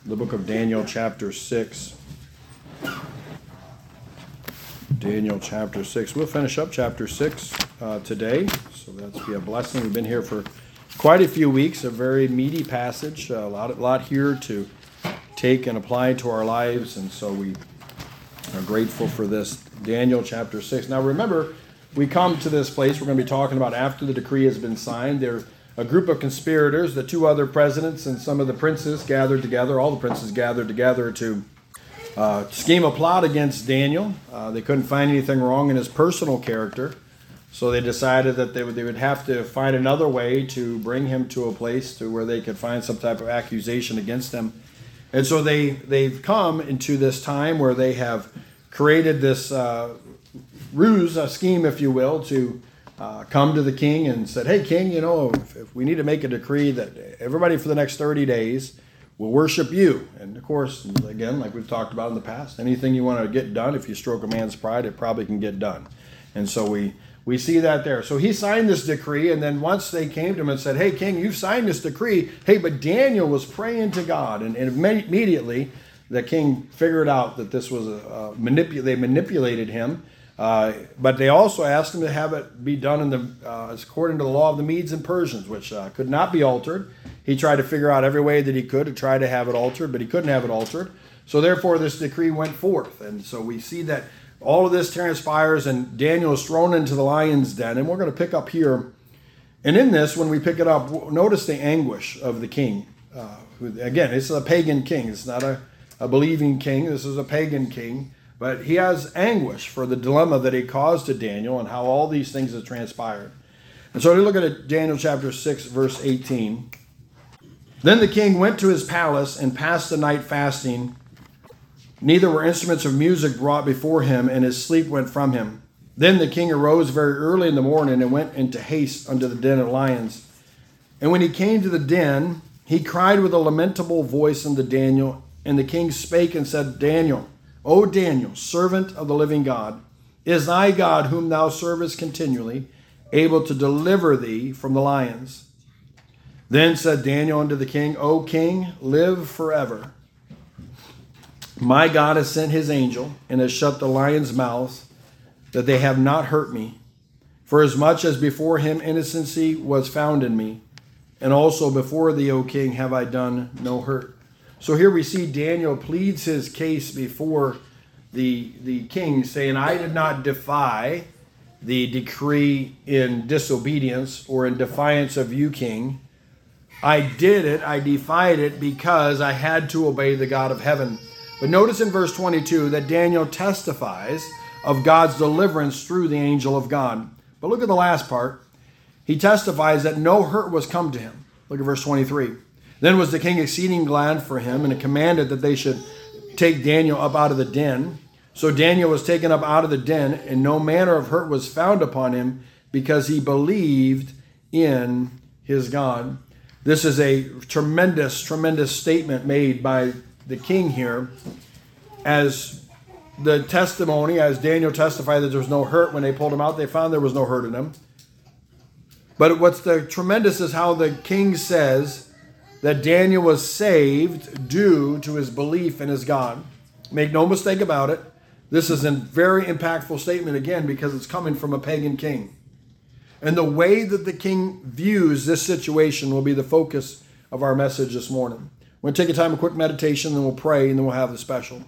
the book of Daniel chapter 6. Daniel chapter 6. We'll finish up chapter 6 today, so that's be a blessing. We've been here for quite a few weeks, a very meaty passage, a lot here to take and apply to our lives, and so we are grateful for this. Daniel chapter 6. Now remember, we come to this place we're going to be talking about after the decree has been signed. There's a group of conspirators, the two other presidents and some of the princes gathered together, all the princes gathered together to scheme a plot against Daniel. They couldn't find anything wrong in his personal character, so they decided that they would have to find another way to bring him to a place to where they could find some type of accusation against him. And so they've come into this time where they have created this ruse, a scheme, if you will, to come to the king and said, hey, king, if we need to make a decree that everybody for the next 30 days will worship you. And of course, again, like we've talked about in the past, anything you want to get done, if you stroke a man's pride, it probably can get done. And so we see that there. So he signed this decree, and then once they came to him and said, hey, king, you've signed this decree. Hey, but Daniel was praying to God, and immediately the king figured out that this was they manipulated him. But they also asked him to have it be done according to the law of the Medes and Persians, which could not be altered. He tried to figure out every way that he could to try to have it altered, but he couldn't have it altered. So therefore, this decree went forth. And so we see that all of this transpires, and Daniel is thrown into the lion's den. And we're going to pick up here. And in this, when we pick it up, notice the anguish of the king. Again, it's a pagan king. It's not a believing king. This is a pagan king. But he has anguish for the dilemma that he caused to Daniel and how all these things have transpired. And so we look at Daniel chapter 6, verse 18. Then the king went to his palace and passed the night fasting. Neither were instruments of music brought before him, and his sleep went from him. Then the king arose very early in the morning and went into haste unto the den of lions. And when he came to the den, he cried with a lamentable voice unto Daniel. And the king spake and said, Daniel, O Daniel, servant of the living God, is thy God, whom thou servest continually, able to deliver thee from the lions? Then said Daniel unto the king, O king, live forever. My God has sent his angel, and has shut the lions' mouths, that they have not hurt me. For as much as before him innocency was found in me, and also before thee, O king, have I done no hurt. So here we see Daniel pleads his case before the king, saying, I did not defy the decree in disobedience or in defiance of you, king. I did it, I defied it because I had to obey the God of heaven. But notice in verse 22 that Daniel testifies of God's deliverance through the angel of God. But look at the last part. He testifies that no hurt was come to him. Look at verse 23. Then was the king exceeding glad for him, and commanded that they should take Daniel up out of the den. So Daniel was taken up out of the den, and no manner of hurt was found upon him, because he believed in his God. This is a tremendous, tremendous statement made by the king here, as the testimony, as Daniel testified that there was no hurt when they pulled him out. They found there was no hurt in him. But what's the tremendous is how the king says that Daniel was saved due to his belief in his God. Make no mistake about it. This is a very impactful statement, again, because it's coming from a pagan king. And the way that the king views this situation will be the focus of our message this morning. We're going to take a time of quick meditation, then we'll pray, and then we'll have the special.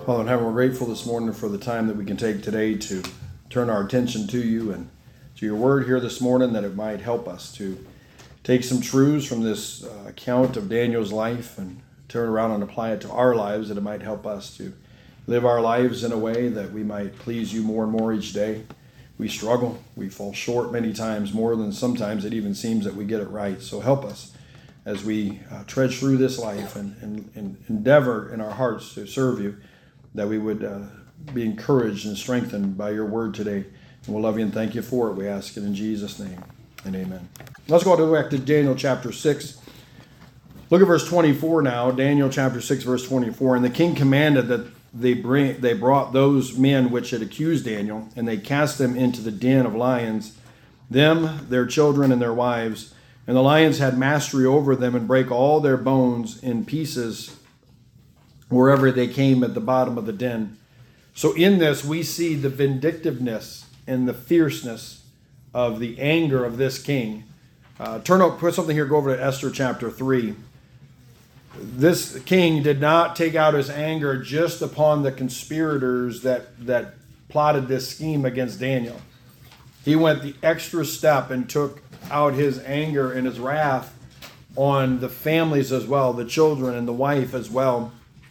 Father in heaven, we're grateful this morning for the time that we can take today to turn our attention to you and to your word here this morning, that it might help us to take some truths from this account of Daniel's life and turn around and apply it to our lives, that it might help us to live our lives in a way that we might please you more and more each day. We struggle. We fall short many times, more than sometimes it even seems that we get it right. So help us as we trudge through this life and endeavor in our hearts to serve you, that we would be encouraged and strengthened by your word today. And we'll love you and thank you for it. We ask it in Jesus' name, and amen. Let's go back to Daniel chapter 6. Look at verse 24 now. Daniel chapter 6, verse 24. And the king commanded that they brought those men which had accused Daniel, and they cast them into the den of lions, them, their children, and their wives. And the lions had mastery over them, and brake all their bones in pieces wherever they came at the bottom of the den. So in this we see the vindictiveness and the fierceness of the anger of this king. Put something here, go over to Esther chapter 3. This king did not take out his anger just upon the conspirators that plotted this scheme against Daniel. He went the extra step and took out his anger and his wrath on the families as well, the children and the wife as well.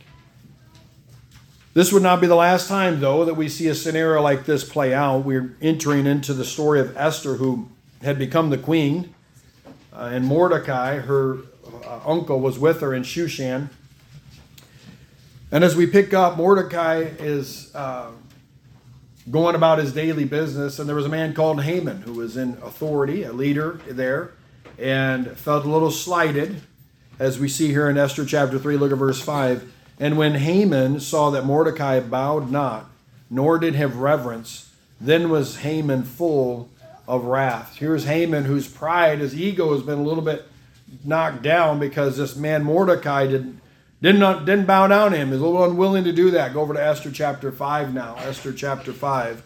This would not be the last time, though, that we see a scenario like this play out. We're entering into the story of Esther, who had become the queen, and Mordecai, her uncle, was with her in Shushan. And as we pick up, Mordecai is going about his daily business, and there was a man called Haman who was in authority, a leader there, and felt a little slighted, as we see here in Esther chapter 3. Look at verse 5. And when Haman saw that Mordecai bowed not, nor did have reverence, then was Haman full of wrath. Here's Haman, whose pride, his ego has been a little bit knocked down because this man Mordecai didn't bow down to him. He's a little unwilling to do that. Go over to Esther chapter 5 now. Esther chapter 5.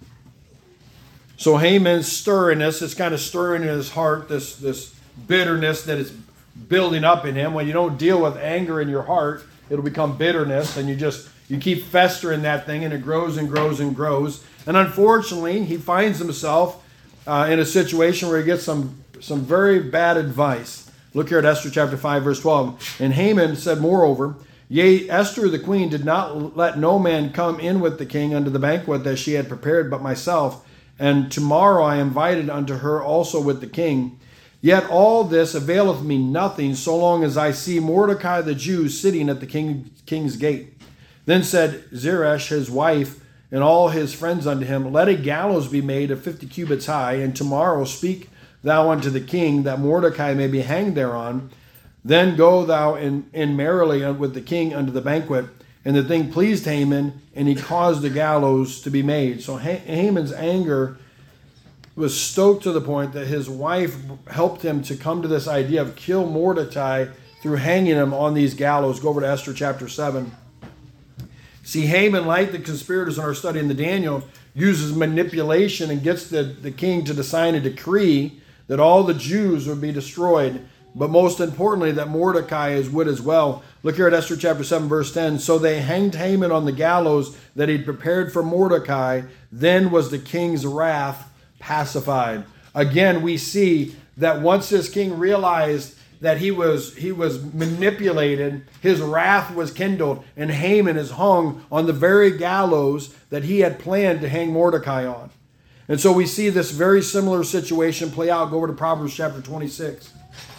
So Haman's stirring this. It's kind of stirring in his heart, this bitterness that is building up in him. When you don't deal with anger in your heart, it'll become bitterness, and you keep festering that thing, and it grows and grows and grows. And unfortunately, he finds himself in a situation where he gets some very bad advice. Look here at Esther chapter 5, verse 12. And Haman said, moreover, yea, Esther the queen did not let no man come in with the king unto the banquet that she had prepared but myself. And tomorrow I invited unto her also with the king. Yet all this availeth me nothing, so long as I see Mordecai the Jew sitting at the king's gate. Then said Zeresh his wife and all his friends unto him, let a gallows be made of 50 cubits high, and tomorrow speak thou unto the king, that Mordecai may be hanged thereon. Then go thou in merrily with the king unto the banquet. And the thing pleased Haman, and he caused the gallows to be made. So Haman's anger was stoked to the point that his wife helped him to come to this idea of kill Mordecai through hanging him on these gallows. Go over to Esther chapter 7. See, Haman, like the conspirators in our study in the Daniel, uses manipulation and gets the king to sign a decree that all the Jews would be destroyed, but most importantly that Mordecai would as well. Look here at Esther chapter 7, verse 10. So they hanged Haman on the gallows that he'd prepared for Mordecai. Then was the king's wrath pacified. Again, we see that once this king realized that he was manipulated, his wrath was kindled, and Haman is hung on the very gallows that he had planned to hang Mordecai on. And so we see this very similar situation play out. Go over to Proverbs chapter 26.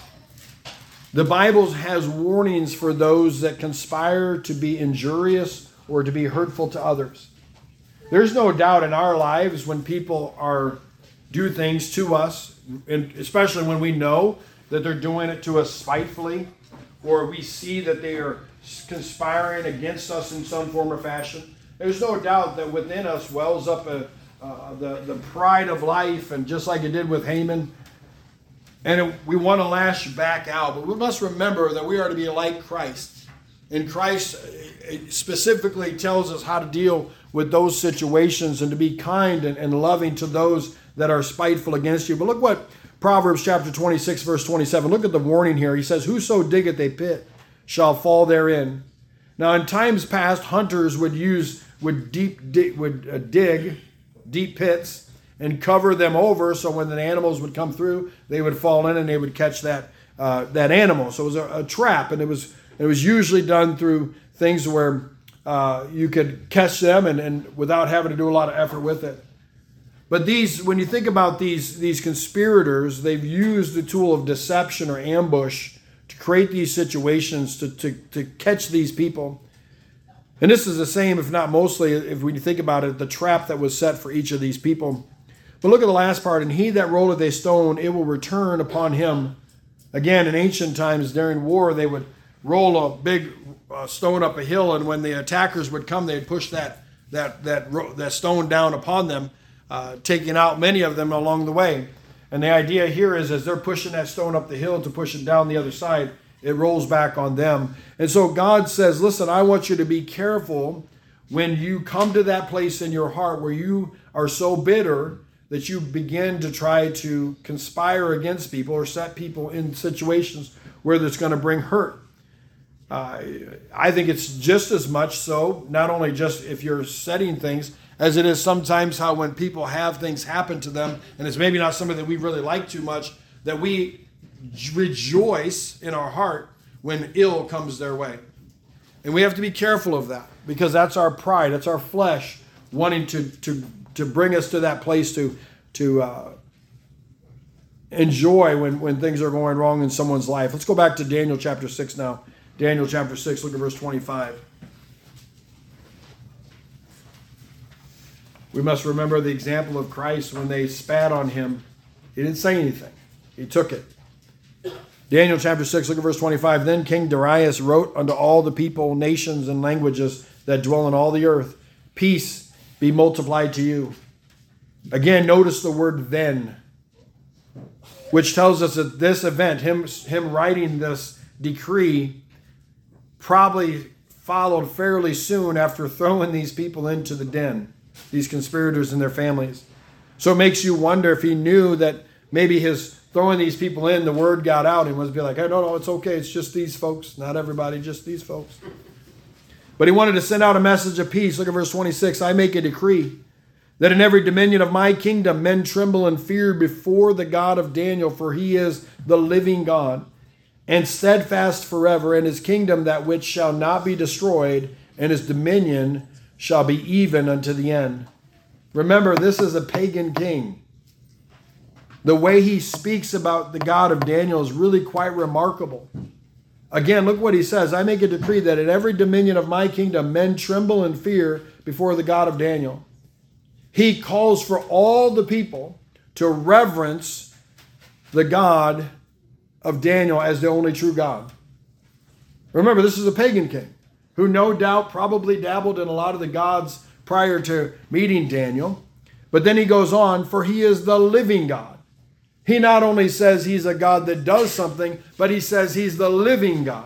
The Bible has warnings for those that conspire to be injurious or to be hurtful to others. There's no doubt in our lives when people do things to us, and especially when we know that they're doing it to us spitefully, or we see that they are conspiring against us in some form or fashion. There's no doubt that within us wells up the pride of life, and just like it did with Haman, and we want to lash back out. But we must remember that we are to be like Christ. And Christ specifically tells us how to deal with those situations and to be kind and loving to those that are spiteful against you. But look what Proverbs chapter 26, verse 27. Look at the warning here. He says, whoso diggeth a pit shall fall therein. Now, in times past, hunters would dig deep pits and cover them over, so when the animals would come through, they would fall in and they would catch that animal. So it was a trap, and it was usually done through things where you could catch them and without having to do a lot of effort with it. But when you think about these conspirators, they've used the tool of deception or ambush to create these situations to catch these people. And this is the same, if not mostly, if when you think about it, the trap that was set for each of these people. But look at the last part. And he that rolleth a stone, it will return upon him. Again, in ancient times during war, they would roll a big stone up a hill, and when the attackers would come, they'd push that stone down upon them, taking out many of them along the way. And the idea here is, as they're pushing that stone up the hill to push it down the other side, it rolls back on them. And so God says, listen, I want you to be careful when you come to that place in your heart where you are so bitter that you begin to try to conspire against people or set people in situations where that's going to bring hurt. I think it's just as much so, not only just if you're setting things, as it is sometimes how when people have things happen to them, and it's maybe not something that we really like too much, that we rejoice in our heart when ill comes their way. And we have to be careful of that, because that's our pride, that's our flesh wanting to bring us to that place to enjoy when things are going wrong in someone's life. Let's go back to Daniel chapter 6 now. Daniel chapter 6, look at verse 25. We must remember the example of Christ when they spat on him. He didn't say anything. He took it. Daniel chapter 6, look at verse 25. Then King Darius wrote unto all the people, nations, and languages that dwell in all the earth, peace be multiplied to you. Again, notice the word then, which tells us that this event, him writing this decree, probably followed fairly soon after throwing these people into the den, these conspirators and their families. So it makes you wonder if he knew that maybe his throwing these people in, the word got out and was be like, hey, no, it's okay. It's just these folks. Not everybody, just these folks. But he wanted to send out a message of peace. Look at verse 26. I make a decree that in every dominion of my kingdom men tremble and fear before the God of Daniel, for he is the living God, and steadfast forever, and his kingdom that which shall not be destroyed, and his dominion shall be even unto the end. Remember, this is a pagan king. The way he speaks about the God of Daniel is really quite remarkable. Again, look what he says. I make a decree that in every dominion of my kingdom men tremble and fear before the God of Daniel. He calls for all the people to reverence the God of Daniel as the only true God. Remember, this is a pagan king who no doubt probably dabbled in a lot of the gods prior to meeting Daniel. But then he goes on, for he is the living God. He not only says he's a God that does something, but he says he's the living God.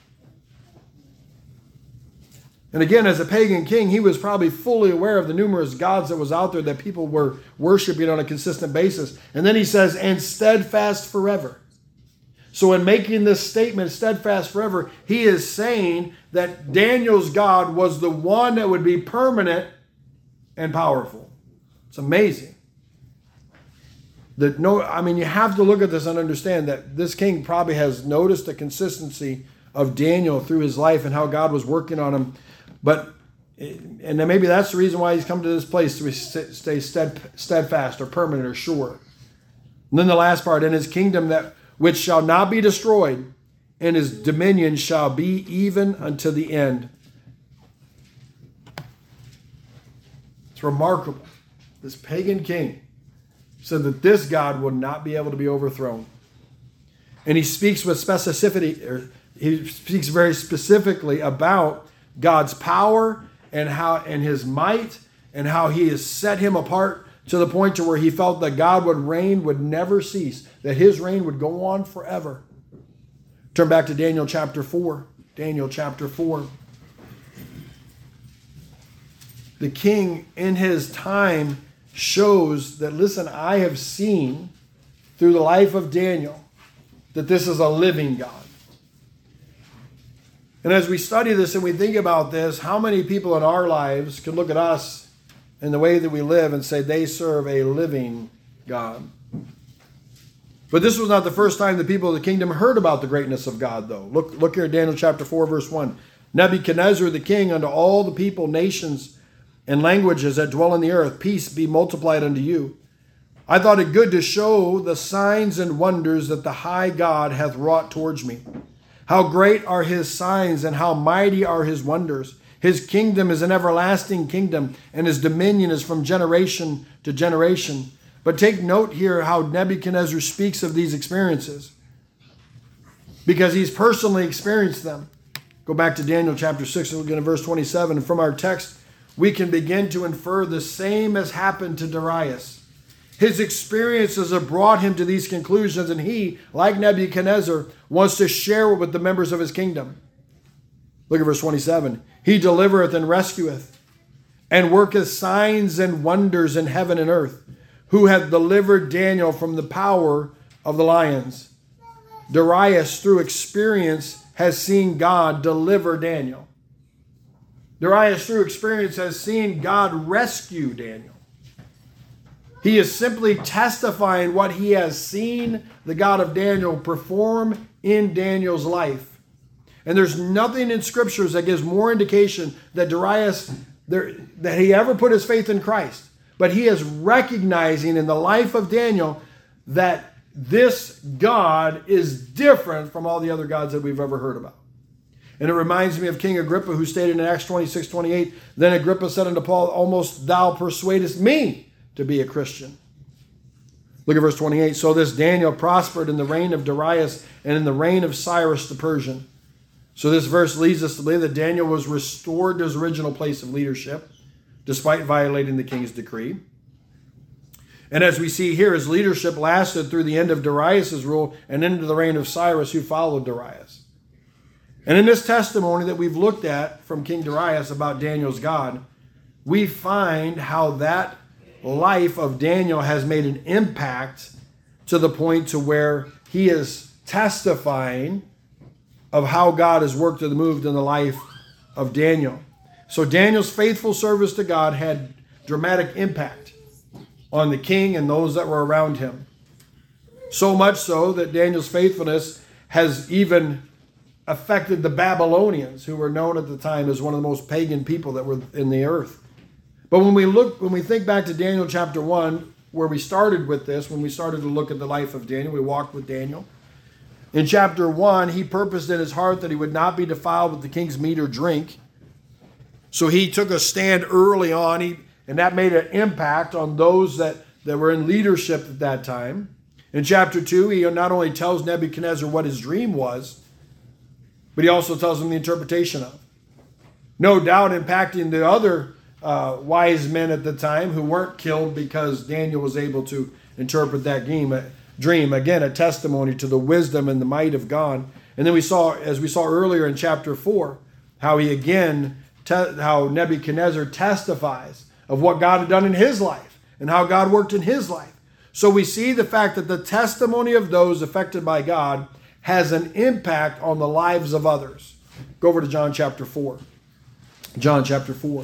And again, as a pagan king, he was probably fully aware of the numerous gods that was out there that people were worshiping on a consistent basis. And then he says, and steadfast forever. So in making this statement, steadfast forever, he is saying that Daniel's God was the one that would be permanent and powerful. It's amazing. You have to look at this and understand that this king probably has noticed the consistency of Daniel through his life and how God was working on him. And then maybe that's the reason why he's come to this place to stay steadfast or permanent or sure. And then the last part, in his kingdom that which shall not be destroyed, and his dominion shall be even unto the end. It's remarkable. This pagan king said that this God would not be able to be overthrown. And he speaks with specificity, or he speaks very specifically about God's power and his might and how he has set him apart to the point to where he felt that God would never cease, that his reign would go on forever. Turn back to Daniel chapter 4. Daniel chapter 4. The king in his time shows that, listen, I have seen through the life of Daniel that this is a living God. And as we study this and we think about this, how many people in our lives can look at us and the way that we live and say they serve a living God? But this was not the first time the people of the kingdom heard about the greatness of God, though. Look here at Daniel chapter 4, verse 1. Nebuchadnezzar the king, unto all the people, nations, and languages that dwell on the earth, peace be multiplied unto you. I thought it good to show the signs and wonders that the high God hath wrought towards me. How great are his signs, and how mighty are his wonders. His kingdom is an everlasting kingdom, and his dominion is from generation to generation. But take note here how Nebuchadnezzar speaks of these experiences, because he's personally experienced them. Go back to Daniel chapter 6 and look at verse 27. And from our text, we can begin to infer the same as happened to Darius. His experiences have brought him to these conclusions, and he, like Nebuchadnezzar, wants to share it with the members of his kingdom. Look at verse 27. He delivereth and rescueth, and worketh signs and wonders in heaven and earth, who hath delivered Daniel from the power of the lions. Darius, through experience, has seen God deliver Daniel. Darius, through experience, has seen God rescue Daniel. He is simply testifying what he has seen the God of Daniel perform in Daniel's life. And there's nothing in scriptures that gives more indication that Darius, that he ever put his faith in Christ. But he is recognizing in the life of Daniel that this God is different from all the other gods that we've ever heard about. And it reminds me of King Agrippa, who stated in Acts 26:28, then Agrippa said unto Paul, almost thou persuadest me to be a Christian. Look at verse 28. So this Daniel prospered in the reign of Darius and in the reign of Cyrus the Persian. So this verse leads us to believe that Daniel was restored to his original place of leadership, despite violating the king's decree. And as we see here, his leadership lasted through the end of Darius' rule and into the reign of Cyrus, who followed Darius. And in this testimony that we've looked at from King Darius about Daniel's God, we find how that life of Daniel has made an impact to the point to where he is testifying of how God has worked and moved in the life of Daniel. So Daniel's faithful service to God had dramatic impact on the king and those that were around him. So much so that Daniel's faithfulness has even affected the Babylonians, who were known at the time as one of the most pagan people that were in the earth. But when we think back to Daniel chapter 1, where we started with this, when we started to look at the life of Daniel, we walked with Daniel. In chapter 1, he purposed in his heart that he would not be defiled with the king's meat or drink. So he took a stand early on, and that made an impact on those that were in leadership at that time. In chapter 2, he not only tells Nebuchadnezzar what his dream was, but he also tells him the interpretation of. No doubt impacting the other wise men at the time who weren't killed because Daniel was able to interpret that dream. Again, a testimony to the wisdom and the might of God. And then as we saw earlier in chapter 4, how how Nebuchadnezzar testifies of what God had done in his life and how God worked in his life. So we see the fact that the testimony of those affected by God has an impact on the lives of others. Go over to John chapter 4. John chapter 4.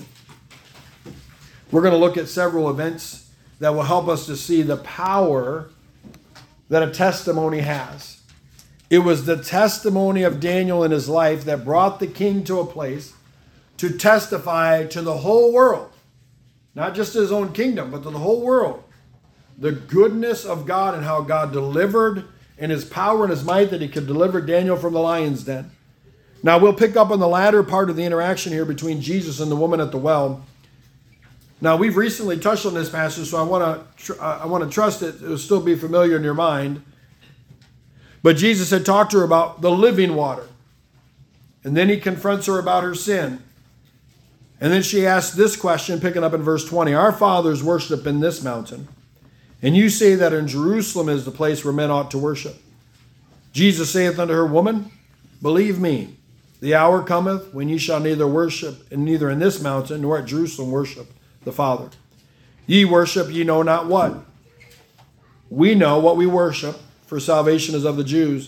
We're going to look at several events that will help us to see the power that a testimony has. It was the testimony of Daniel in his life that brought the king to a place to testify to the whole world, not just his own kingdom, but to the whole world, the goodness of God and how God delivered in his power and his might that he could deliver Daniel from the lion's den. Now we'll pick up on the latter part of the interaction here between Jesus and the woman at the well. Now we've recently touched on this passage, so I want to trust it will still be familiar in your mind. But Jesus had talked to her about the living water. And then he confronts her about her sin. And then she asks this question, picking up in verse 20. Our fathers worship in this mountain, and you say that in Jerusalem is the place where men ought to worship. Jesus saith unto her, Woman, believe me, the hour cometh when ye shall neither worship, and neither in this mountain nor at Jerusalem worship the Father. Ye worship ye know not what. We know what we worship, for salvation is of the Jews.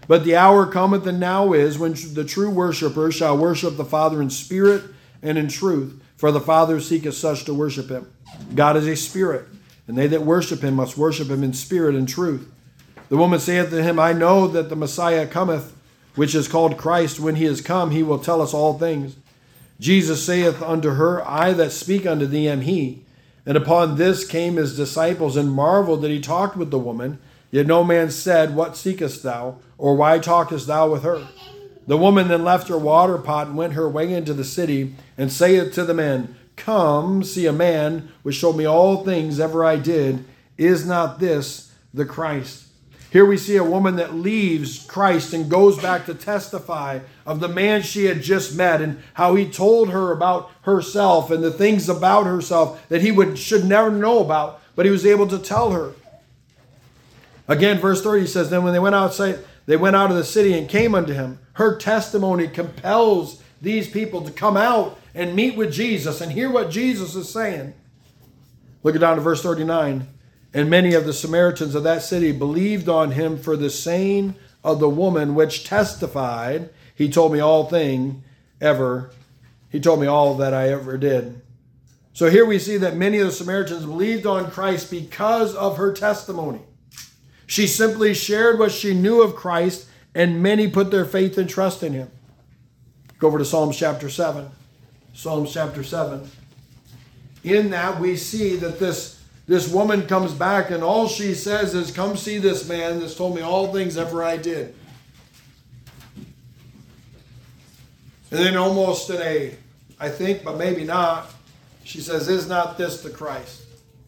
But the hour cometh, and now is, when the true worshipers shall worship the Father in spirit and in truth, for the Father seeketh such to worship him. God is a spirit, and they that worship him must worship him in spirit and truth. The woman saith to him, I know that the Messiah cometh, which is called Christ. When he is come, he will tell us all things. Jesus saith unto her, I that speak unto thee am he. And upon this came his disciples, and marveled that he talked with the woman. Yet no man said, What seekest thou? Or why talkest thou with her? The woman then left her water pot, and went her way into the city, and saith to the men, Come, see a man which showed me all things ever I did. Is not this the Christ? Here we see a woman that leaves Christ and goes back to testify of the man she had just met, and how he told her about herself and the things about herself that he should never know about, but he was able to tell her. Again, verse 30 says, Then when they went outside, they went out of the city and came unto him. Her testimony compels these people to come out and meet with Jesus and hear what Jesus is saying. Look down to verse 39. And many of the Samaritans of that city believed on him for the saying of the woman which testified, He told me all that I ever did. So here we see that many of the Samaritans believed on Christ because of her testimony. She simply shared what she knew of Christ, and many put their faith and trust in him. Go over to Psalms chapter 7. Psalms chapter 7. In that we see that this woman comes back, and all she says is, Come see this man that's told me all things ever I did. And then almost in a, I think, but maybe not, she says, Is not this the Christ?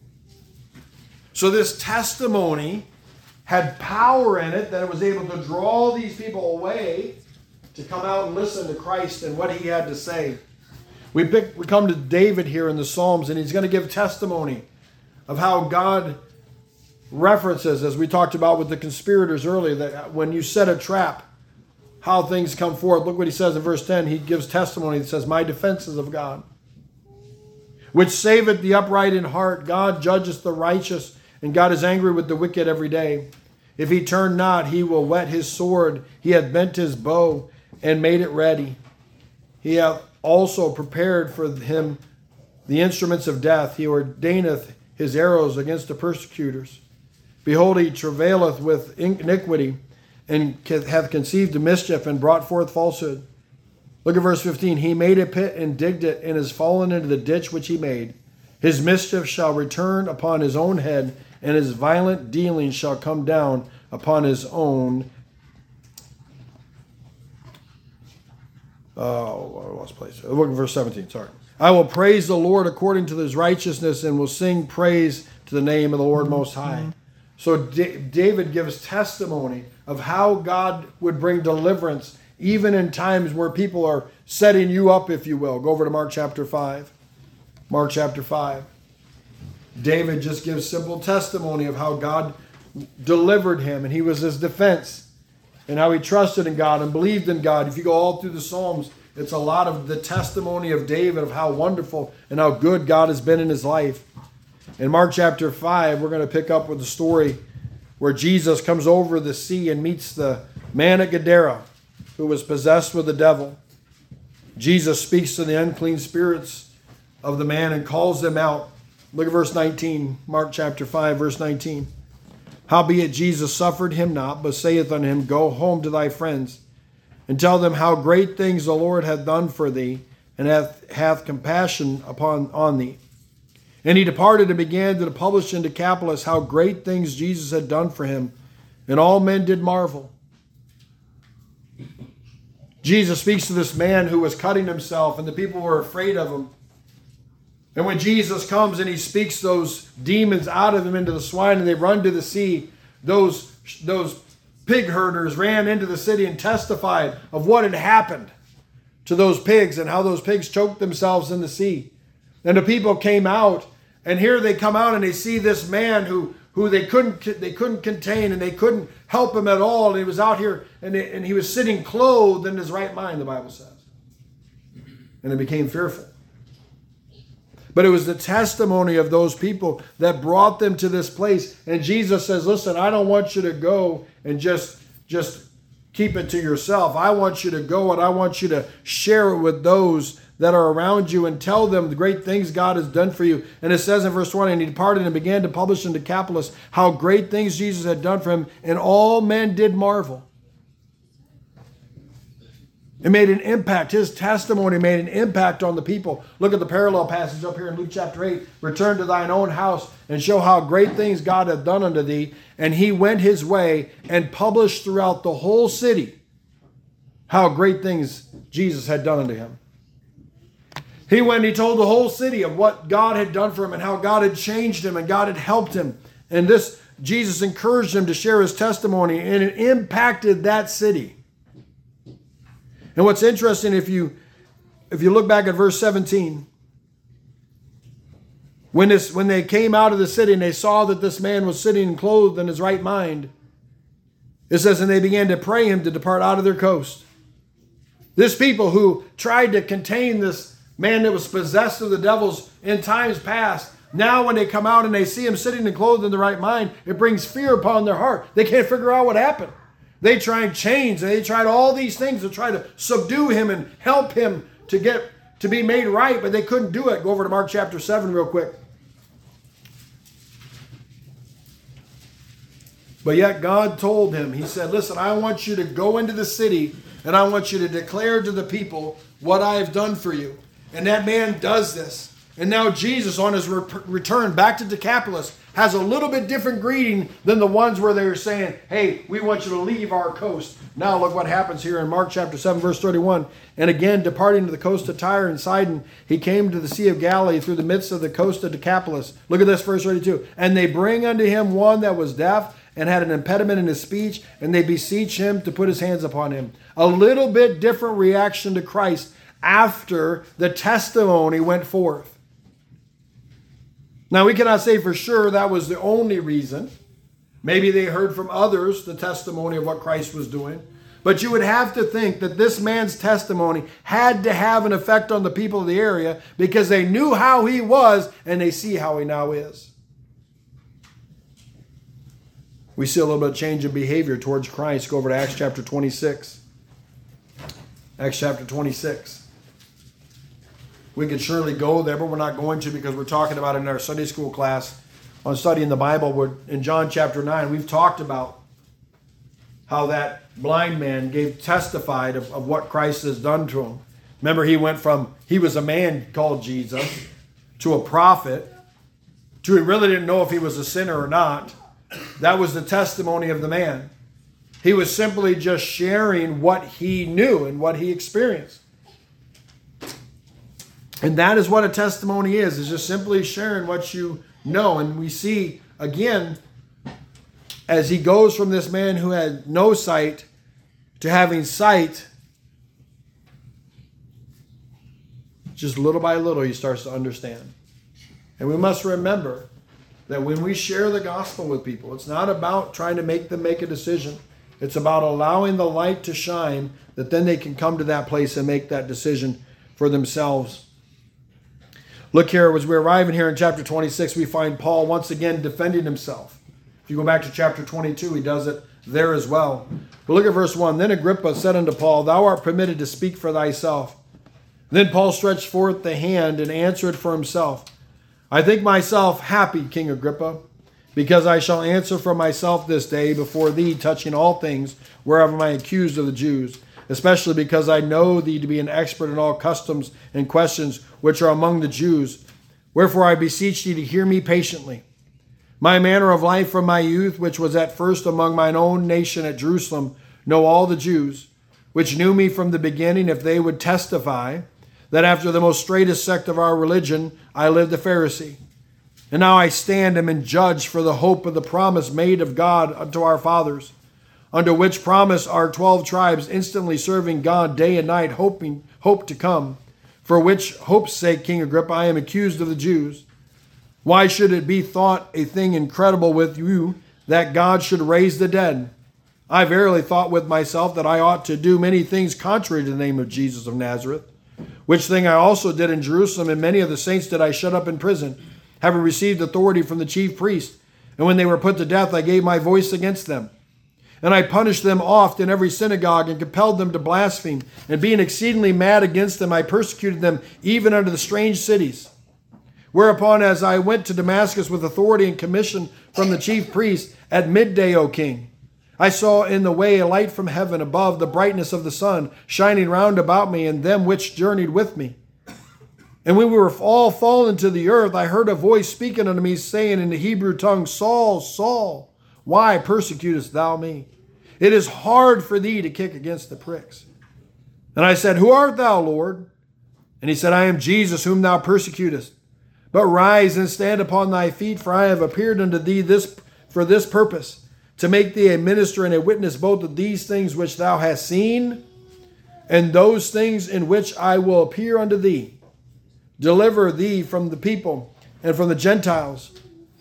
So this testimony had power in it that it was able to draw these people away to come out and listen to Christ and what he had to say. We come to David here in the Psalms, and he's going to give testimony of how God references, as we talked about with the conspirators earlier, that when you set a trap, how things come forth. Look what he says in verse 10. He gives testimony that says, My defense is of God, which saveth the upright in heart. God judgeth the righteous, and God is angry with the wicked every day. If he turn not, he will whet his sword. He hath bent his bow and made it ready. He hath also prepared for him the instruments of death. He ordaineth his arrows against the persecutors. Behold, he travaileth with iniquity, and hath conceived a mischief, and brought forth falsehood. Look at verse 15. He made a pit and digged it, and is fallen into the ditch which he made. His mischief shall return upon his own head, and his violent dealings shall come down upon his own. Lost place. Look at verse 17. Sorry. I will praise the Lord according to his righteousness, and will sing praise to the name of the Lord Most High. So David gives testimony of how God would bring deliverance, even in times where people are setting you up, if you will. Go over to Mark chapter 5. Mark chapter 5. David just gives simple testimony of how God delivered him, and he was his defense, and how he trusted in God and believed in God. If you go all through the Psalms, it's a lot of the testimony of David of how wonderful and how good God has been in his life. In Mark chapter 5, we're going to pick up with the story where Jesus comes over the sea and meets the man at Gadara who was possessed with the devil. Jesus speaks to the unclean spirits of the man and calls them out. Look at verse 19, Mark chapter 5, verse 19. Howbeit Jesus suffered him not, but saith unto him, Go home to thy friends, and tell them how great things the Lord hath done for thee, and hath compassion on thee. And he departed and began to publish in Decapolis how great things Jesus had done for him, and all men did marvel. Jesus speaks to this man who was cutting himself, and the people were afraid of him. And when Jesus comes and he speaks those demons out of him into the swine, and they run to the sea, those pig herders ran into the city and testified of what had happened to those pigs and how those pigs choked themselves in the sea. And the people came out, and here they come out and they see this man who they couldn't contain, and they couldn't help him at all. And he was out here, and he was sitting clothed in his right mind, the Bible says. And they became fearful. But it was the testimony of those people that brought them to this place. And Jesus says, listen, I don't want you to go and just keep it to yourself. I want you to go and I want you to share it with those that are around you and tell them the great things God has done for you. And it says in verse 20, and he departed and began to publish in Decapolis how great things Jesus had done for him, and all men did marvel. It made an impact. His testimony made an impact on the people. Look at the parallel passage up here in Luke chapter 8. Return to thine own house and show how great things God hath done unto thee. And he went his way and published throughout the whole city how great things Jesus had done unto him. He went and he told the whole city of what God had done for him and how God had changed him and God had helped him. And this, Jesus encouraged him to share his testimony, and it impacted that city. And what's interesting, if you look back at verse 17, when they came out of the city and they saw that this man was sitting clothed in his right mind, it says, and they began to pray him to depart out of their coast. This people who tried to contain this man that was possessed of the devils in times past, now when they come out and they see him sitting and clothed in the right mind, it brings fear upon their heart. They can't figure out what happened. They tried chains and they tried all these things to try to subdue him and help him to be made right, but they couldn't do it. Go over to Mark chapter 7 real quick. But yet God told him, he said, listen, I want you to go into the city and I want you to declare to the people what I have done for you. And that man does this. And now Jesus, on his return back to Decapolis, has a little bit different greeting than the ones where they were saying, hey, we want you to leave our coast. Now look what happens here in Mark chapter 7, verse 31. And again, departing to the coast of Tyre and Sidon, he came to the Sea of Galilee through the midst of the coast of Decapolis. Look at this, verse 32. And they bring unto him one that was deaf and had an impediment in his speech, and they beseech him to put his hands upon him. A little bit different reaction to Christ after the testimony went forth. Now, we cannot say for sure that was the only reason. Maybe they heard from others the testimony of what Christ was doing. But you would have to think that this man's testimony had to have an effect on the people of the area because they knew how he was and they see how he now is. We see a little bit of change in behavior towards Christ. Go over to Acts chapter 26. Acts chapter 26. We could surely go there, but we're not going to because we're talking about it in our Sunday school class on studying the Bible. In John chapter 9, we've talked about how that blind man testified of what Christ has done to him. Remember, he was a man called Jesus, to a prophet, to he really didn't know if he was a sinner or not. That was the testimony of the man. He was simply just sharing what he knew and what he experienced. And that is what a testimony is just simply sharing what you know. And we see, again, as he goes from this man who had no sight to having sight, just little by little he starts to understand. And we must remember that when we share the gospel with people, it's not about trying to make them make a decision. It's about allowing the light to shine that then they can come to that place and make that decision for themselves. Look here, as we're arriving here in chapter 26, we find Paul once again defending himself. If you go back to chapter 22, he does it there as well. But look at verse 1. Then Agrippa said unto Paul, thou art permitted to speak for thyself. Then Paul stretched forth the hand and answered for himself. I think myself happy, King Agrippa, because I shall answer for myself this day before thee touching all things whereof am I accused of the Jews, especially because I know thee to be an expert in all customs and questions which are among the Jews. Wherefore I beseech thee to hear me patiently. My manner of life from my youth, which was at first among mine own nation at Jerusalem, know all the Jews, which knew me from the beginning, if they would testify, that after the most straightest sect of our religion I lived a Pharisee. And now I stand and am judged for the hope of the promise made of God unto our fathers, under which promise our 12 tribes instantly serving God day and night, hope to come. For which hope's sake, King Agrippa, I am accused of the Jews. Why should it be thought a thing incredible with you that God should raise the dead? I verily thought with myself that I ought to do many things contrary to the name of Jesus of Nazareth, which thing I also did in Jerusalem, and many of the saints did I shut up in prison, having received authority from the chief priest. And when they were put to death, I gave my voice against them. And I punished them oft in every synagogue, and compelled them to blaspheme. And being exceedingly mad against them, I persecuted them even unto the strange cities. Whereupon, as I went to Damascus with authority and commission from the chief priest, at midday, O king, I saw in the way a light from heaven above, the brightness of the sun, shining round about me and them which journeyed with me. And when we were all fallen to the earth, I heard a voice speaking unto me, saying in the Hebrew tongue, Saul, Saul, why persecutest thou me? It is hard for thee to kick against the pricks. And I said, Who art thou, Lord? And he said, I am Jesus, whom thou persecutest. But rise and stand upon thy feet, for I have appeared unto thee for this purpose, to make thee a minister and a witness both of these things which thou hast seen, and those things in which I will appear unto thee, deliver thee from the people and from the Gentiles,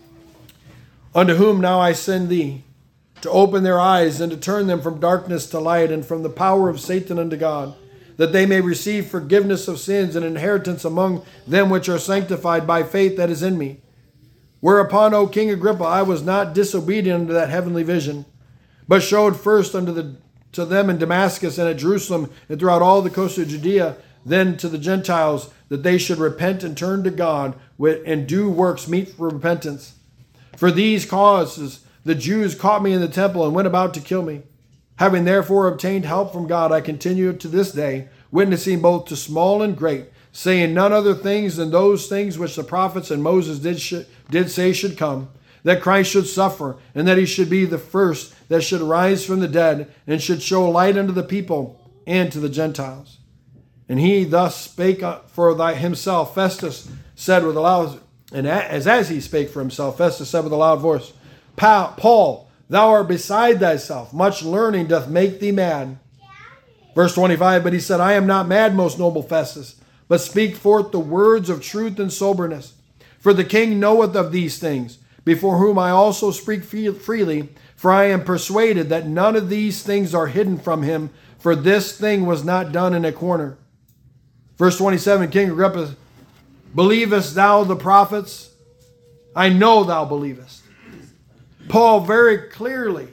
unto whom now I send thee, to open their eyes and to turn them from darkness to light, and from the power of Satan unto God, that they may receive forgiveness of sins and inheritance among them which are sanctified by faith that is in me. Whereupon, O King Agrippa, I was not disobedient unto that heavenly vision, but showed first to them in Damascus and at Jerusalem and throughout all the coast of Judea, then to the Gentiles, that they should repent and turn to God and do works meet for repentance. For these causes the Jews caught me in the temple and went about to kill me. Having therefore obtained help from God, I continue to this day, witnessing both to small and great, saying none other things than those things which the prophets and Moses did say should come, that Christ should suffer, and that he should be the first that should rise from the dead, and should show light unto the people and to the Gentiles. And he thus spake for himself. Festus said with a loud, and as he spake for himself, Festus said with a loud voice, Paul, thou art beside thyself. Much learning doth make thee mad. Verse 25, but he said, I am not mad, most noble Festus, but speak forth the words of truth and soberness. For the king knoweth of these things, before whom I also speak freely, for I am persuaded that none of these things are hidden from him, for this thing was not done in a corner. Verse 27, King Agrippa, believest thou the prophets? I know thou believest. Paul very clearly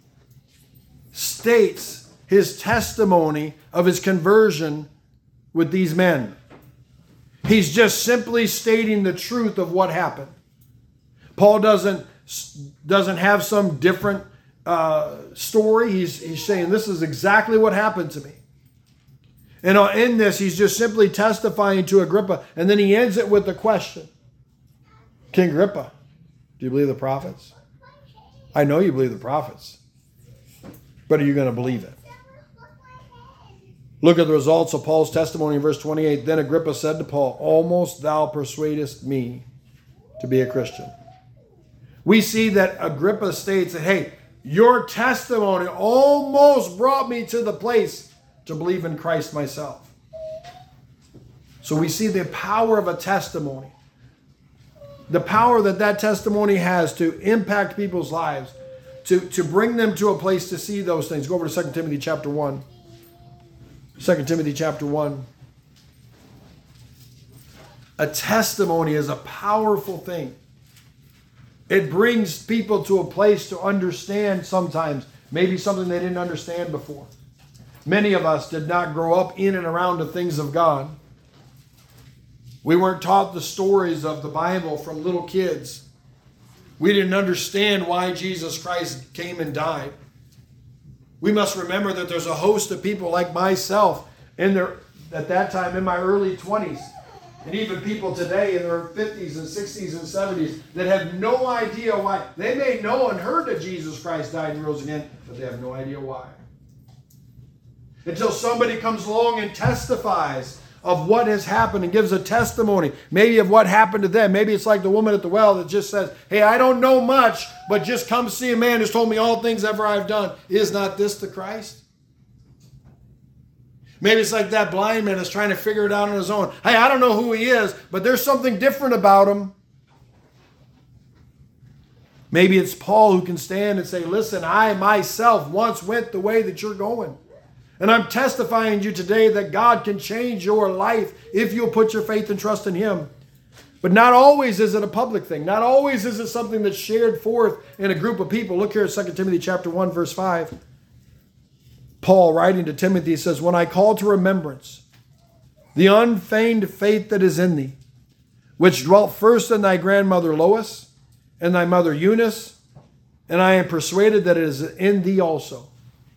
states his testimony of his conversion with these men. He's just simply stating the truth of what happened. Paul doesn't have some different story. He's saying this is exactly what happened to me. And in this, he's just simply testifying to Agrippa. And then he ends it with the question. King Agrippa, do you believe the prophets? I know you believe the prophets. But are you going to believe it? Look at the results of Paul's testimony in verse 28. Then Agrippa said to Paul, almost thou persuadest me to be a Christian. We see that Agrippa states that, hey, your testimony almost brought me to the place to believe in Christ myself. So we see the power of a testimony. The power that testimony has to impact people's lives, to bring them to a place to see those things. Go over to 2 Timothy chapter 1. 2 Timothy chapter 1. A testimony is a powerful thing. It brings people to a place to understand sometimes, maybe something they didn't understand before. Many of us did not grow up in and around the things of God. We weren't taught the stories of the Bible from little kids. We didn't understand why Jesus Christ came and died. We must remember that there's a host of people like myself at that time in my early 20s, and even people today in their 50s and 60s and 70s that have no idea why. They may know and heard that Jesus Christ died and rose again, but they have no idea why. Until somebody comes along and testifies of what has happened and gives a testimony, maybe of what happened to them. Maybe it's like the woman at the well that just says, hey, I don't know much, but just come see a man who's told me all things ever I've done. Is not this the Christ? Maybe it's like that blind man that's trying to figure it out on his own. Hey, I don't know who he is, but there's something different about him. Maybe it's Paul who can stand and say, listen, I myself once went the way that you're going. And I'm testifying to you today that God can change your life if you'll put your faith and trust in him. But not always is it a public thing. Not always is it something that's shared forth in a group of people. Look here at 2 Timothy chapter 1, verse 5. Paul, writing to Timothy, says, "When I call to remembrance the unfeigned faith that is in thee, which dwelt first in thy grandmother Lois and thy mother Eunice, and I am persuaded that it is in thee also."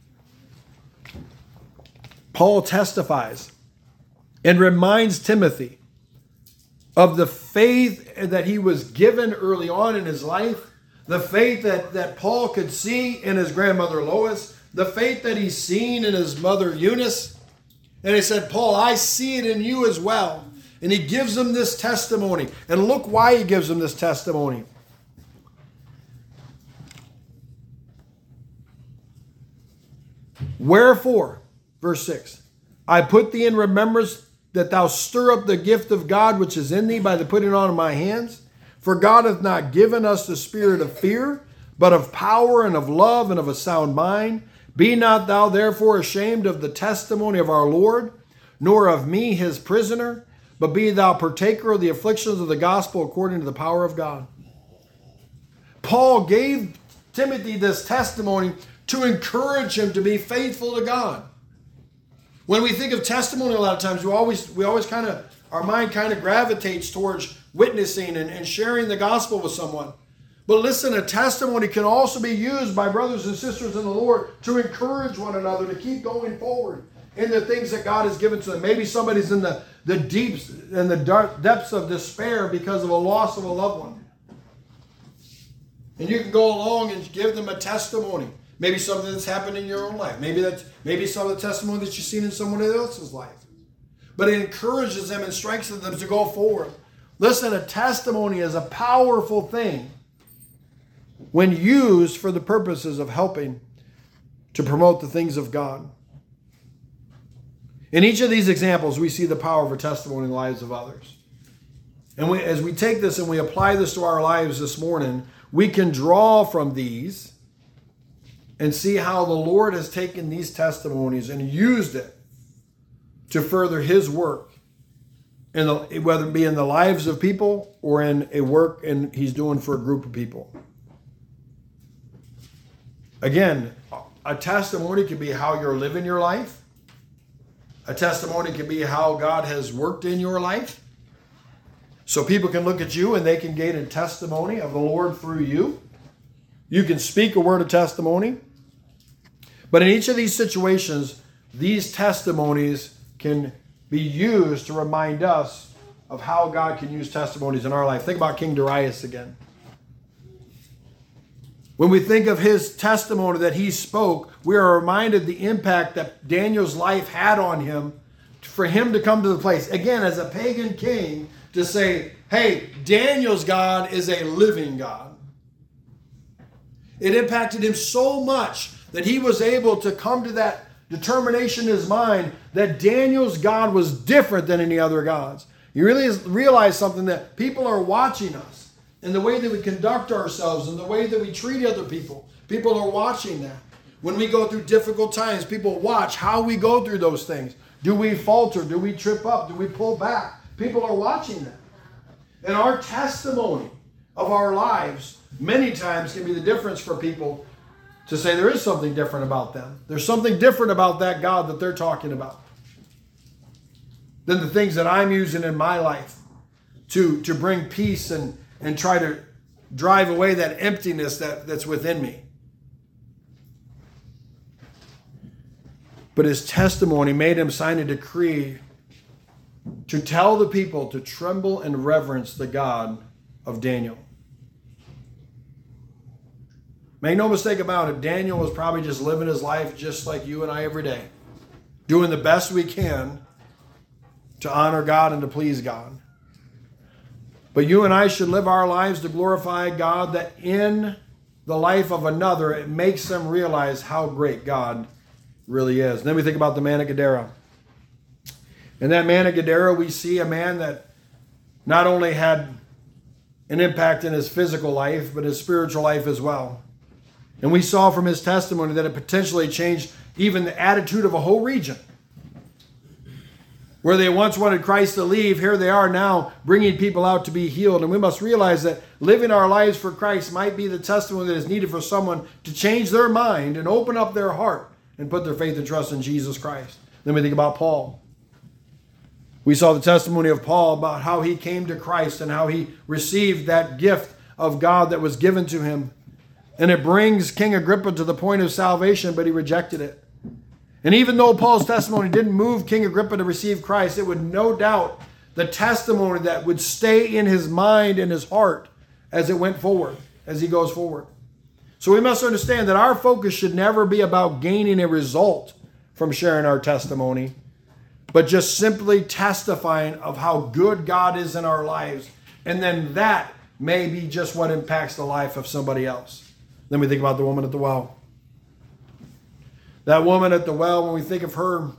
Paul testifies and reminds Timothy of the faith that he was given early on in his life, the faith that Paul could see in his grandmother Lois, the faith that he's seen in his mother Eunice. And he said, "Paul, I see it in you as well." And he gives him this testimony. And look why he gives him this testimony. "Wherefore," verse 6, "I put thee in remembrance that thou stir up the gift of God which is in thee by the putting on of my hands. For God hath not given us the spirit of fear, but of power and of love and of a sound mind. Be not thou therefore ashamed of the testimony of our Lord, nor of me his prisoner, but be thou partaker of the afflictions of the gospel according to the power of God." Paul gave Timothy this testimony to encourage him to be faithful to God. When we think of testimony, a lot of times we always kind of, our mind kind of gravitates towards witnessing and sharing the gospel with someone. But listen, a testimony can also be used by brothers and sisters in the Lord to encourage one another to keep going forward in the things that God has given to them. Maybe somebody's in the deeps and the dark depths of despair because of a loss of a loved one. And you can go along and give them a testimony. Maybe something that's happened in your own life. Maybe some of the testimony that you've seen in someone else's life. But it encourages them and strengthens them to go forward. Listen, a testimony is a powerful thing when used for the purposes of helping to promote the things of God. In each of these examples, we see the power of a testimony in the lives of others. And as we take this and we apply this to our lives this morning, we can draw from these and see how the Lord has taken these testimonies and used it to further his work, whether it be in the lives of people or in a work he's doing for a group of people. Again, a testimony can be how you're living your life. A testimony can be how God has worked in your life. So people can look at you and they can gain a testimony of the Lord through you. You can speak a word of testimony. But in each of these situations, these testimonies can be used to remind us of how God can use testimonies in our life. Think about King Darius again. When we think of his testimony that he spoke, we are reminded the impact that Daniel's life had on him for him to come to the place, again, as a pagan king, to say, hey, Daniel's God is a living God. It impacted him so much that he was able to come to that determination in his mind that Daniel's God was different than any other gods. You really realize something, that people are watching us and the way that we conduct ourselves and the way that we treat other people. People are watching that. When we go through difficult times, people watch how we go through those things. Do we falter? Do we trip up? Do we pull back? People are watching that. And our testimony of our lives many times can be the difference for people to say there is something different about them. There's something different about that God that they're talking about than the things that I'm using in my life to bring peace and try to drive away that emptiness that's within me. But his testimony made him sign a decree to tell the people to tremble and reverence the God of Daniel. Make no mistake about it, Daniel was probably just living his life just like you and I every day, doing the best we can to honor God and to please God. But you and I should live our lives to glorify God, that in the life of another, it makes them realize how great God really is. And then we think about the man of Gadara. In that man of Gadara, we see a man that not only had an impact in his physical life, but his spiritual life as well. And we saw from his testimony that it potentially changed even the attitude of a whole region. Where they once wanted Christ to leave, here they are now bringing people out to be healed. And we must realize that living our lives for Christ might be the testimony that is needed for someone to change their mind and open up their heart and put their faith and trust in Jesus Christ. Then we think about Paul. We saw the testimony of Paul about how he came to Christ and how he received that gift of God that was given to him. And it brings King Agrippa to the point of salvation, but he rejected it. And even though Paul's testimony didn't move King Agrippa to receive Christ, it would no doubt the testimony that would stay in his mind and his heart as it went forward, as he goes forward. So we must understand that our focus should never be about gaining a result from sharing our testimony, but just simply testifying of how good God is in our lives. And then that may be just what impacts the life of somebody else. Then we think about the woman at the well. That woman at the well, when we think of her,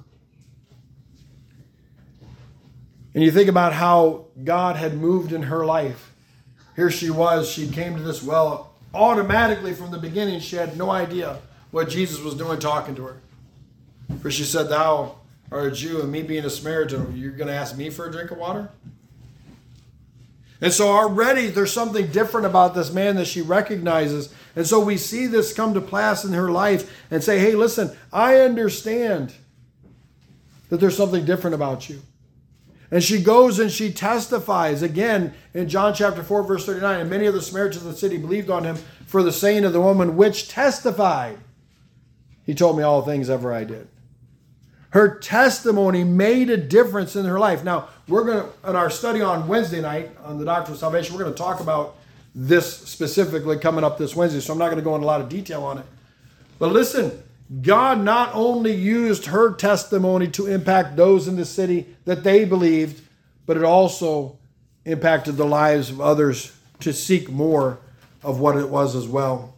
and you think about how God had moved in her life. Here she was, she came to this well. Automatically from the beginning, she had no idea what Jesus was doing talking to her. For she said, "Thou art a Jew, and me being a Samaritan, you're going to ask me for a drink of water?" And so already there's something different about this man that she recognizes. And so we see this come to pass in her life and say, hey, listen, I understand that there's something different about you. And she goes and she testifies again in John chapter 4, verse 39. And many of the Samaritans of the city believed on him for the saying of the woman, which testified, he told me all things ever I did. Her testimony made a difference in her life. Now, we're going to, in our study on Wednesday night on the Doctrine of Salvation, we're going to talk about this specifically coming up this Wednesday, so I'm not going to go into a lot of detail on it. But listen, God not only used her testimony to impact those in the city that they believed, but it also impacted the lives of others to seek more of what it was as well.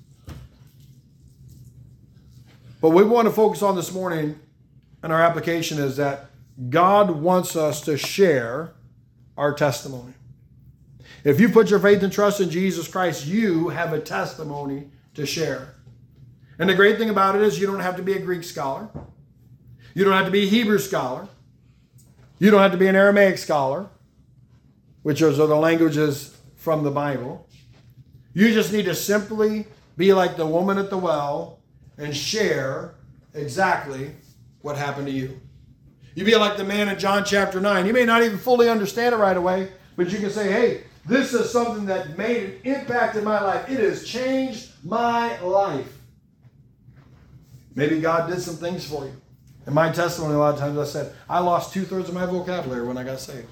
But we want to focus on this morning, and our application is that God wants us to share our testimony. If you put your faith and trust in Jesus Christ, you have a testimony to share. And the great thing about it is you don't have to be a Greek scholar. You don't have to be a Hebrew scholar. You don't have to be an Aramaic scholar, which are the languages from the Bible. You just need to simply be like the woman at the well and share exactly what happened to you. You be like the man in John chapter 9. You may not even fully understand it right away, but you can say, hey, this is something that made an impact in my life. It has changed my life. Maybe God did some things for you. In my testimony, a lot of times I said, I lost 2/3 of my vocabulary when I got saved.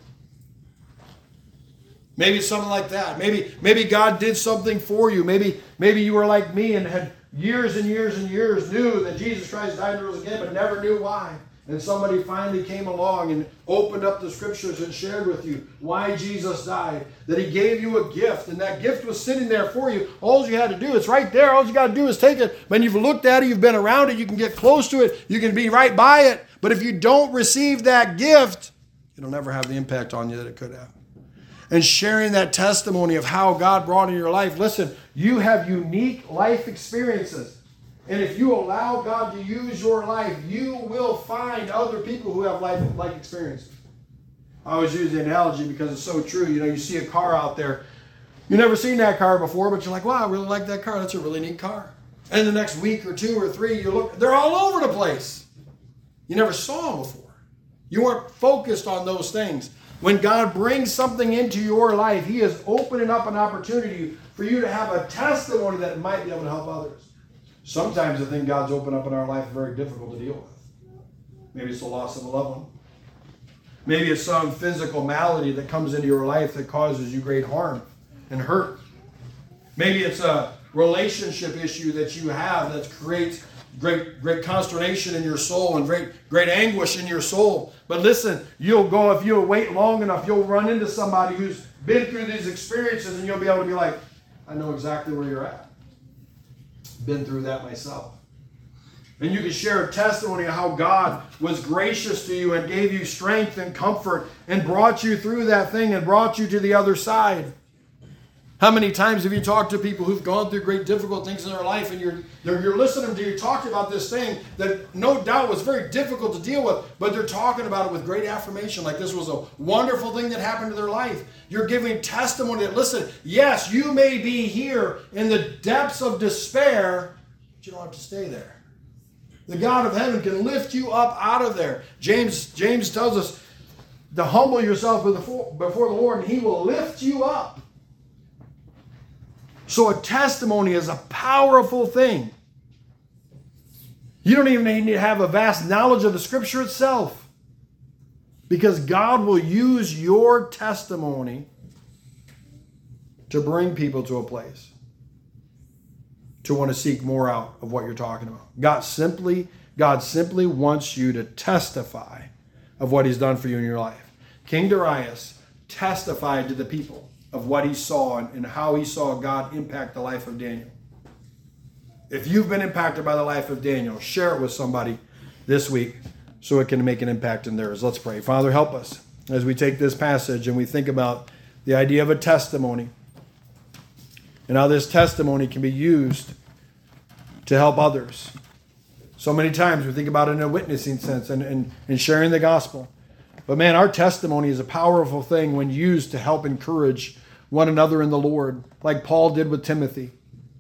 Maybe something like that. Maybe God did something for you. Maybe you were like me and had years and years and years knew that Jesus Christ died and rose again, but never knew why. And somebody finally came along and opened up the scriptures and shared with you why Jesus died, that he gave you a gift, and that gift was sitting there for you. All you had to do, it's right there. All you got to do is take it. When you've looked at it, you've been around it, you can get close to it, you can be right by it. But if you don't receive that gift, it'll never have the impact on you that it could have. And sharing that testimony of how God brought in your life, listen, you have unique life experiences. And if you allow God to use your life, you will find other people who have like experiences. I always use the analogy because it's so true. You know, you see a car out there. You've never seen that car before, but you're like, wow, I really like that car. That's a really neat car. And the next week or 2 or 3, you look, they're all over the place. You never saw them before. You weren't focused on those things. When God brings something into your life, he is opening up an opportunity for you to have a testimony that might be able to help others. Sometimes the thing God's opened up in our life is very difficult to deal with. Maybe it's the loss of a loved one. Maybe it's some physical malady that comes into your life that causes you great harm and hurt. Maybe it's a relationship issue that you have that creates great consternation in your soul and great anguish in your soul. But listen, if you'll wait long enough, you'll run into somebody who's been through these experiences, and you'll be able to be like, I know exactly where you're at. Been through that myself. And you can share a testimony of how God was gracious to you and gave you strength and comfort and brought you through that thing and brought you to the other side. How many times have you talked to people who've gone through great difficult things in their life, and you're listening to you talk about this thing that no doubt was very difficult to deal with, but they're talking about it with great affirmation, like this was a wonderful thing that happened to their life. You're giving testimony that, listen, yes, you may be here in the depths of despair, but you don't have to stay there. The God of heaven can lift you up out of there. James tells us to humble yourself before the Lord, and He will lift you up. So a testimony is a powerful thing. You don't even need to have a vast knowledge of the Scripture itself, because God will use your testimony to bring people to a place to want to seek more out of what you're talking about. God simply wants you to testify of what He's done for you in your life. King Darius testified to the people of what he saw and how he saw God impact the life of Daniel. If you've been impacted by the life of Daniel, share it with somebody this week so it can make an impact in theirs. Let's pray. Father, help us as we take this passage and we think about the idea of a testimony and how this testimony can be used to help others. So many times we think about it in a witnessing sense and sharing the gospel. But man, our testimony is a powerful thing when used to help encourage one another in the Lord, like Paul did with Timothy.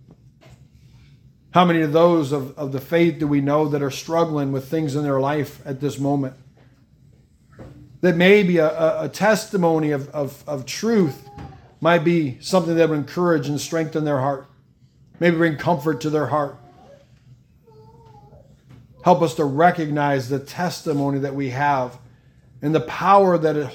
How many of those of the faith do we know that are struggling with things in their life at this moment? That maybe a testimony of truth might be something that would encourage and strengthen their heart. Maybe bring comfort to their heart. Help us to recognize the testimony that we have and the power that it